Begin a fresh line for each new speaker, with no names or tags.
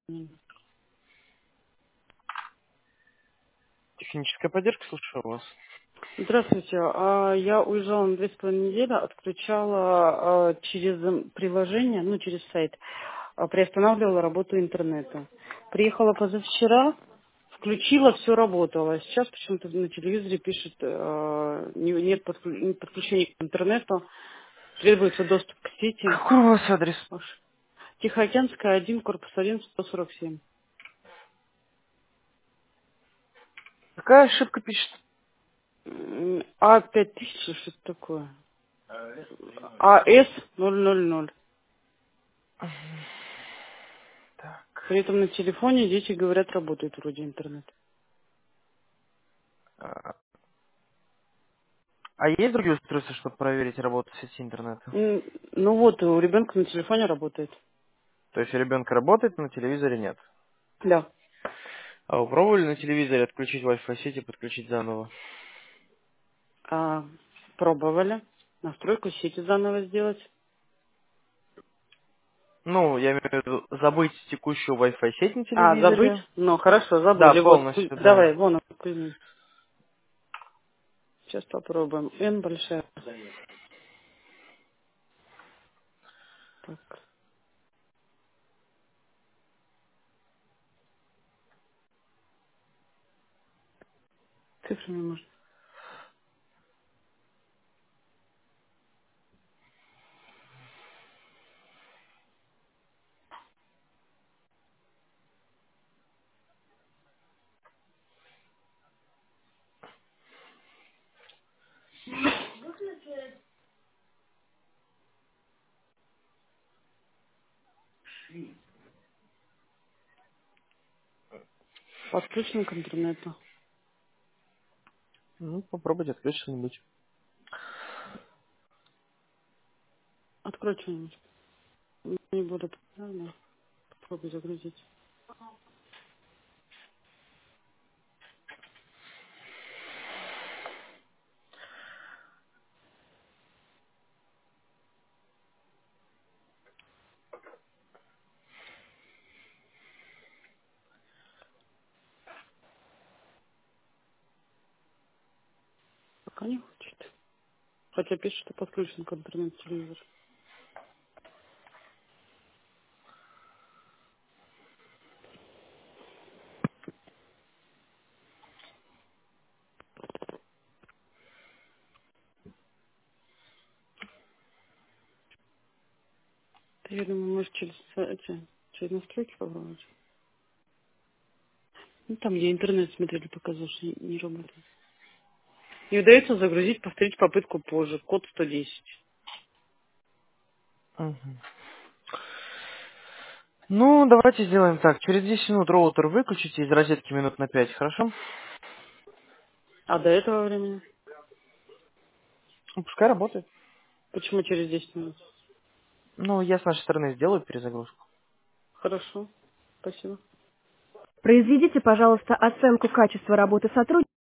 Техническая поддержка, слушаю вас.
Здравствуйте. Я уезжала на 2,5 недели, отключала через приложение, ну, через сайт, приостанавливала работу интернета. Приехала позавчера, включила, все работало. Сейчас почему-то на телевизоре пишет, нет подключения к интернету, требуется доступ к сети.
Какой у вас адрес?
Тихоокеанская, 1, корпус 1, 147.
Какая ошибка пишет?
А5000, что это такое? АС 000.
Так.
При этом на телефоне дети говорят, работает вроде интернет.
А есть другие устройства, чтобы проверить работу сети интернета?
Ну вот, у ребенка на телефоне работает.
То есть у ребенка работает, но на телевизоре нет.
Да.
А вы пробовали на телевизоре отключить Wi-Fi сеть и подключить заново?
А, пробовали. Настройку сети заново сделать.
Ну, я имею в виду забыть текущую Wi-Fi сеть на
Забыть?
телевизоре.
Ну, хорошо,
Да,
забыли. Вот,
полностью, да.
давай, вон, Кузьмин. Сейчас попробуем. N большая. Так, цифрами можно. Подключен к интернету.
Ну, попробуйте открыть что-нибудь.
Открой что-нибудь. Не буду. Да. Попробуй загрузить. Пока не хочет. Хотя пишет, что подключен к интернету телевизор. Я думаю, может через настройки попробовать. Ну, там, где интернет смотрели, показал, что не работает. Не удается загрузить, повторить попытку позже. Код 110.
Мгм. Ну, давайте сделаем так. Через 10 минут роутер выключите из розетки минут на 5, хорошо?
А до этого времени?
Ну, пускай работает.
Почему через 10 минут?
Ну, я с нашей стороны сделаю перезагрузку.
Хорошо. Спасибо.
Произведите, пожалуйста, оценку качества работы сотрудника.